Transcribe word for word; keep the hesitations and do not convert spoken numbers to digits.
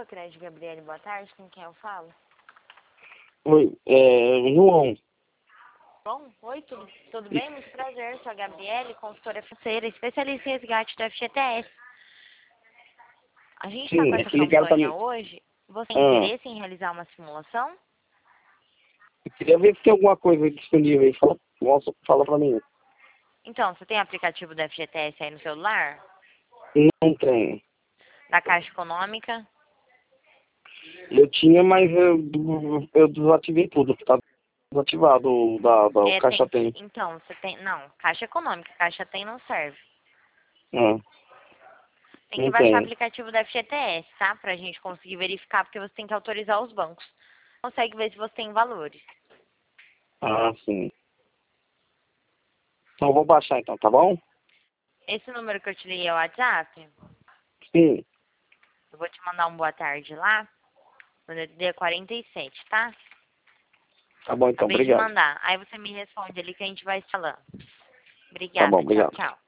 Banco Crédito Gabriele, boa tarde, com quem eu falo? Oi, é João. Bom, oi, tudo, tudo bem? Muito prazer, sou a Gabriele, consultora financeira, especialista em resgate do F G T S. A gente está Sim, com é essa que ligaram pra campanha mim. hoje. Você tem Ah, interesse em realizar uma simulação? eu queria ver se tem alguma coisa disponível aí. Fala, nossa, fala pra mim. Então, você tem aplicativo do F G T S aí no celular? Não tem. Da Caixa Econômica? Eu tinha, mas eu, eu desativei tudo. Tá desativado o da, da o É, Caixa tem. Tem. Então, você tem. Não, Caixa Econômica, Caixa Tem não serve. Ah, Tem que não baixar o tem. aplicativo do F G T S, tá? Pra gente conseguir verificar, porque você tem que autorizar os bancos. Consegue ver se você tem valores. Ah, sim. Então eu vou baixar então, tá bom? Esse número que eu te liguei é o WhatsApp. Sim. Eu vou te mandar um boa tarde lá. No D D D quarenta e sete, tá? Tá bom então, Acabei de obrigado. mandar. Aí você me responde ali que a gente vai falando. Tá bom, Obrigada. Tchau, obrigado. tchau.